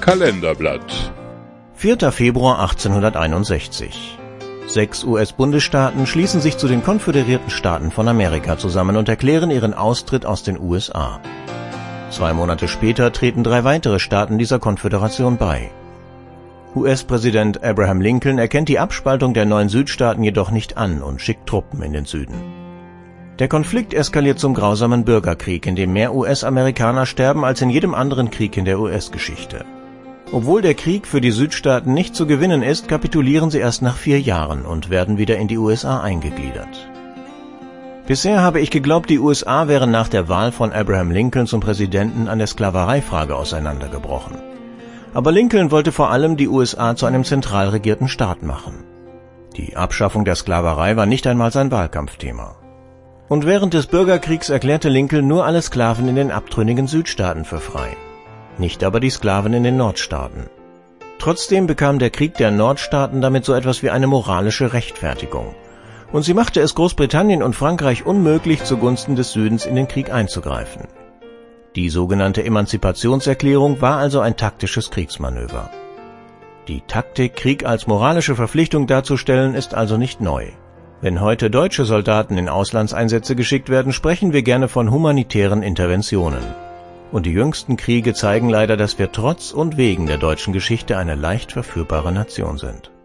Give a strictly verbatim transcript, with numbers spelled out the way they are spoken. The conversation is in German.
Kalenderblatt. vierter Februar achtzehnhunderteinundsechzig. Sechs U S-Bundesstaaten schließen sich zu den Konföderierten Staaten von Amerika zusammen und erklären ihren Austritt aus den U S A. Zwei Monate später treten drei weitere Staaten dieser Konföderation bei. U S-Präsident Abraham Lincoln erkennt die Abspaltung der neuen Südstaaten jedoch nicht an und schickt Truppen in den Süden. Der Konflikt eskaliert zum grausamen Bürgerkrieg, in dem mehr U S-Amerikaner sterben als in jedem anderen Krieg in der U S-Geschichte. Obwohl der Krieg für die Südstaaten nicht zu gewinnen ist, kapitulieren sie erst nach vier Jahren und werden wieder in die U S A eingegliedert. Bisher habe ich geglaubt, die U S A wären nach der Wahl von Abraham Lincoln zum Präsidenten an der Sklavereifrage auseinandergebrochen. Aber Lincoln wollte vor allem die U S A zu einem zentral regierten Staat machen. Die Abschaffung der Sklaverei war nicht einmal sein Wahlkampfthema. Und während des Bürgerkriegs erklärte Lincoln nur alle Sklaven in den abtrünnigen Südstaaten für frei, nicht aber die Sklaven in den Nordstaaten. Trotzdem bekam der Krieg der Nordstaaten damit so etwas wie eine moralische Rechtfertigung. Und sie machte es Großbritannien und Frankreich unmöglich, zugunsten des Südens in den Krieg einzugreifen. Die sogenannte Emanzipationserklärung war also ein taktisches Kriegsmanöver. Die Taktik, Krieg als moralische Verpflichtung darzustellen, ist also nicht neu. Wenn heute deutsche Soldaten in Auslandseinsätze geschickt werden, sprechen wir gerne von humanitären Interventionen. Und die jüngsten Kriege zeigen leider, dass wir trotz und wegen der deutschen Geschichte eine leicht verführbare Nation sind.